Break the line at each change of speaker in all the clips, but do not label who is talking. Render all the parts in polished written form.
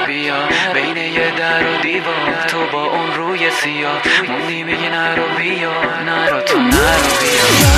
بیا بین یه در و دیوار، تو با اون روی سیاه موندی میگی نرو بیا، نرو تو نرو بیا.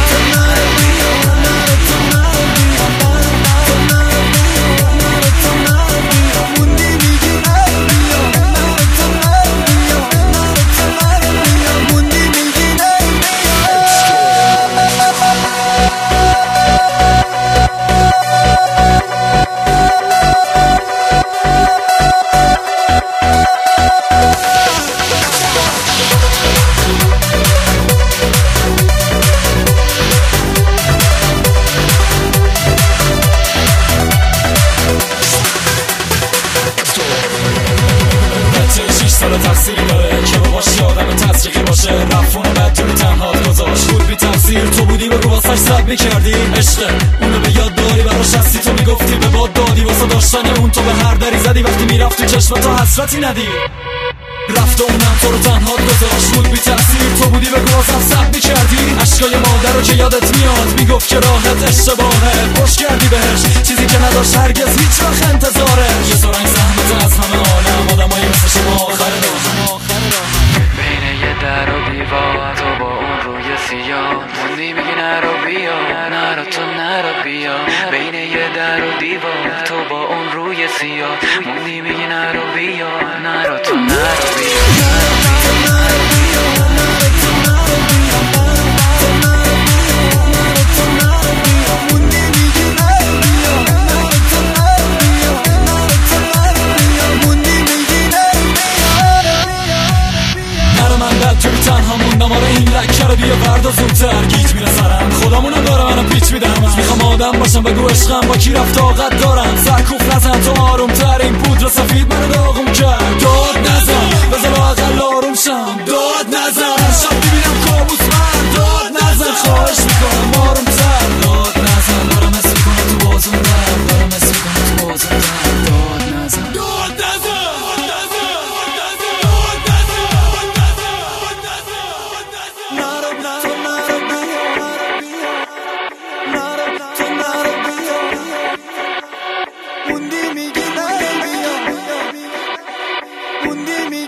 تقصیری داره که باباش آدم تصریحی باشه، رفونه بعد تو تنهات گذاشت، بود بی تقصیر تو بودی بگو واسش سب میکردی عشق اونو به یاد داری، براش هستی تو میگفتی به باد دادی، واسه داشتن اون تو به هر دری زدی، وقتی میرفت تو چشم تا حسرتی ندی، رفت اونم تو رو تنهات گذاشت، بود بی تقصیر تو بودی بگو واسم سب میکردی، عشقای مادر رو که یادت میاد میگفت که راحت اشتباهه، پشت کردی بهش چیزی که نداشت هرگز هیچ وقت انتظاره، یه سرنگ زحمت از همه عالم آدمایی مثل شما آخر
بین یه در و دیوار، تو با اون روی سیاه موندی میگی نرو بیا، نرو تو نرو بیا بین یه در و دیوار، تو با اون روی سیاه موندی میگی نرو بیا، نرو تو نرو بیا.
توی تنها موندم، آره این لکه رو بیا بردا زودتر، گیج میره سرم خودمونم داره منو پیچ میدم، میخوام آدم باشم بگو عشقم با کی رفت طاقت دارم، سرکوف نزن تو آروم تر، این پودر سفید منو داغون کرد، داد نزن بذار لااقل آروم شم، داد نزن شب ببینم کابوس من، داد نزن خواهش میکنم آروم تر، داد نزن دارم حس میکنم تو بازم در، دارم حس میکنم تو بازم در، داد نزن داد نزن.
Mundi